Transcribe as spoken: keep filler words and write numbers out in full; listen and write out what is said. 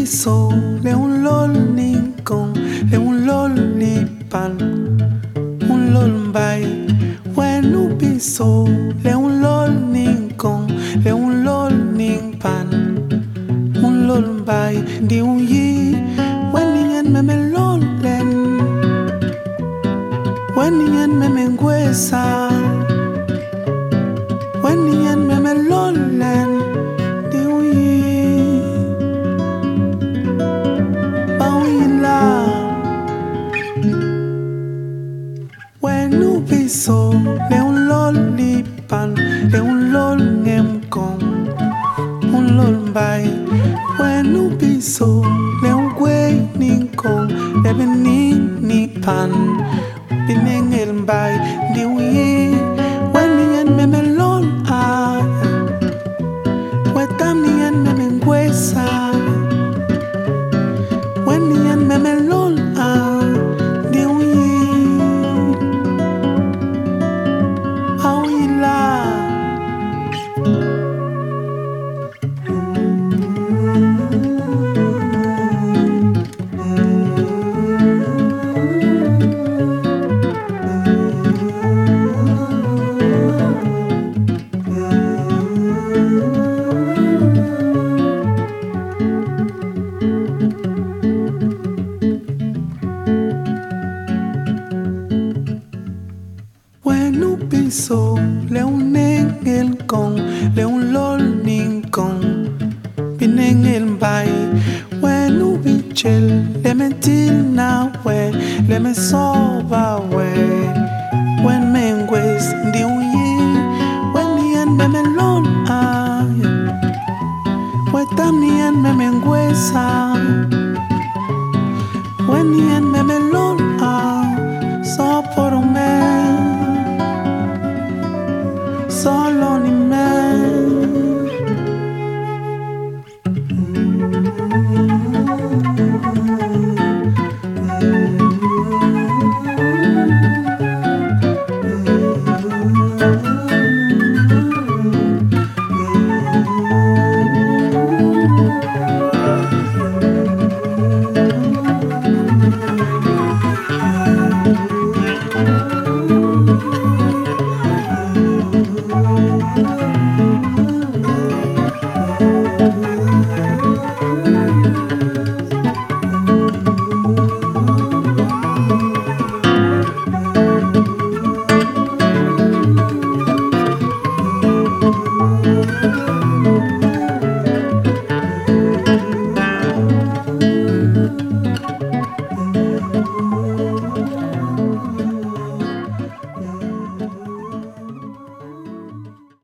piso le un lol ninkong le un lol ni pan un lol mbai when u piso le un lol ninkong le un lol ning pan un lol mbai di un yi when yen me me lol len when yen me me ngwesa when yen me me lol len di un yi when u piso le un lol li pan le un lol ngem kong un lol mbai when u piso le un gwe ning kong le ben ni ni pan bineng el mbai di wi when ni en me me lol a wetam ni en me me ngwe sa when ni en me me lol a di wi when u piso le un neng el kong le un lol ning kong bineng el mbai when u bichel le mentil na we le me soba we when mengwes di un yi when ni en me me lol a wetam ni en me mengwesa when ni en me me lol a so por me solo